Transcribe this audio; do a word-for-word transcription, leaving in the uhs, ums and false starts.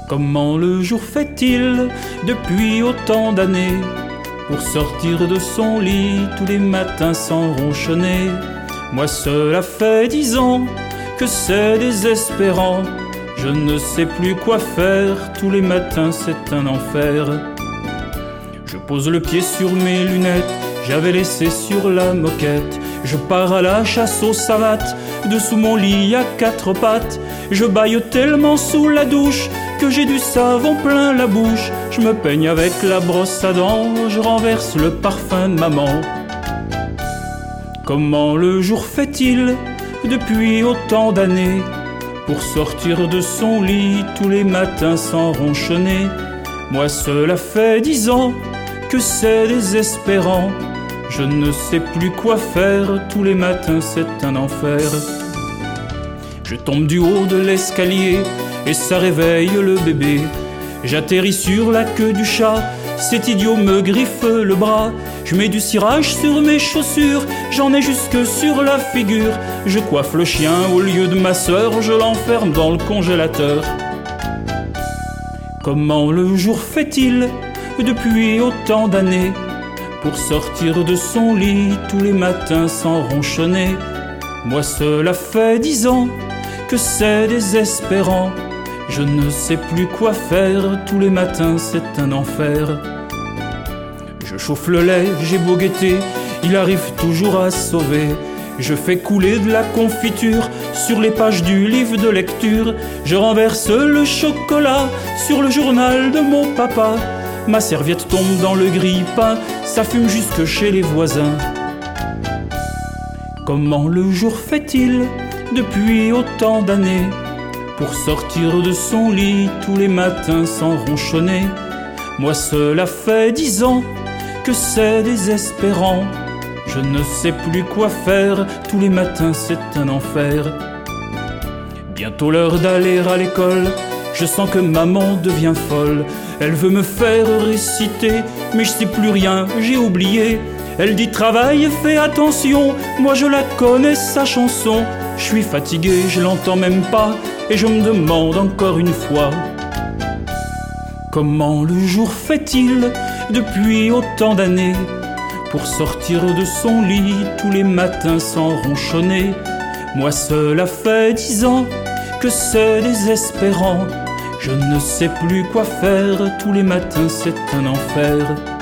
Comment le jour fait-il depuis autant d'années pour sortir de son lit tous les matins sans ronchonner? Moi cela fait dix ans que c'est désespérant. Je ne sais plus quoi faire, tous les matins c'est un enfer. Je pose le pied sur mes lunettes, j'avais laissé sur la moquette. Je pars à la chasse aux savates, dessous mon lit à quatre pattes. Je bâille tellement sous la douche que j'ai du savon plein la bouche. Je me peigne avec la brosse à dents, je renverse le parfum de maman. Comment le jour fait-il depuis autant d'années pour sortir de son lit tous les matins sans ronchonner? Moi cela fait dix ans que c'est désespérant. Je ne sais plus quoi faire, tous les matins c'est un enfer. Je tombe du haut de l'escalier et ça réveille le bébé. J'atterris sur la queue du chat, cet idiot me griffe le bras. Je mets du cirage sur mes chaussures, j'en ai jusque sur la figure. Je coiffe le chien au lieu de ma sœur, je l'enferme dans le congélateur. Comment le jour fait-il depuis autant d'années pour sortir de son lit tous les matins sans ronchonner? Moi cela fait dix ans que c'est désespérant. Je ne sais plus quoi faire, tous les matins c'est un enfer. Je chauffe le lait, j'ai beau guetter, il arrive toujours à sauver. Je fais couler de la confiture sur les pages du livre de lecture. Je renverse le chocolat sur le journal de mon papa. Ma serviette tombe dans le grille-pain, ça fume jusque chez les voisins. Comment le jour fait-il depuis autant d'années pour sortir de son lit tous les matins sans ronchonner? Moi cela fait dix ans que c'est désespérant. Je ne sais plus quoi faire, tous les matins c'est un enfer. Bientôt l'heure d'aller à l'école, je sens que maman devient folle. Elle veut me faire réciter, mais je sais plus rien, j'ai oublié. Elle dit travaille et fais attention, moi je la connais sa chanson. Je suis fatigué, je l'entends même pas, et je me demande encore une fois. Comment le jour fait-il depuis autant d'années pour sortir de son lit tous les matins sans ronchonner? Moi cela fait dix ans que c'est désespérant. Je ne sais plus quoi faire, tous les matins c'est un enfer.